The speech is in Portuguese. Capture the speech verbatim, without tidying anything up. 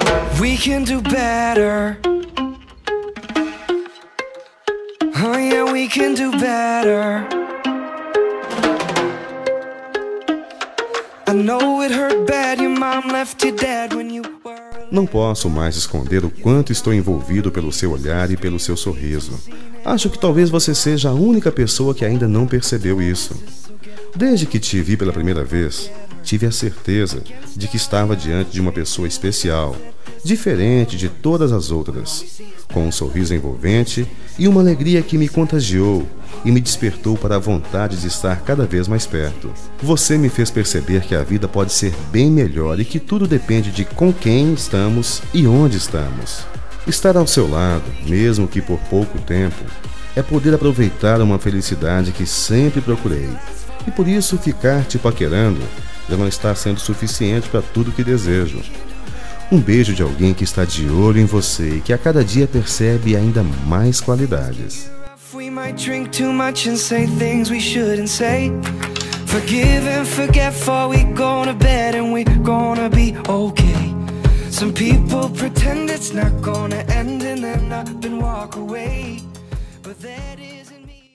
We can do better. Oh yeah, we can do better. I know it hurt bad, your mom left you dead when you were... Não posso mais esconder o quanto estou envolvido pelo seu olhar e pelo seu sorriso. Acho que talvez você seja a única pessoa que ainda não percebeu isso. Desde que te vi pela primeira vez, tive a certeza de que estava diante de uma pessoa especial, diferente de todas as outras, com um sorriso envolvente e uma alegria que me contagiou e me despertou para a vontade de estar cada vez mais perto. Você me fez perceber que a vida pode ser bem melhor e que tudo depende de com quem estamos e onde estamos. Estar ao seu lado, mesmo que por pouco tempo, é poder aproveitar uma felicidade que sempre procurei. E por isso ficar te paquerando já não está sendo suficiente para tudo que desejo. Um beijo de alguém que está de olho em você e que a cada dia percebe ainda mais qualidades. We might drink too much and say things we shouldn't say. Forgive and forget for we gonna bed and we gonna be okay. Some people pretend it's not gonna end and then up and walk away, but that is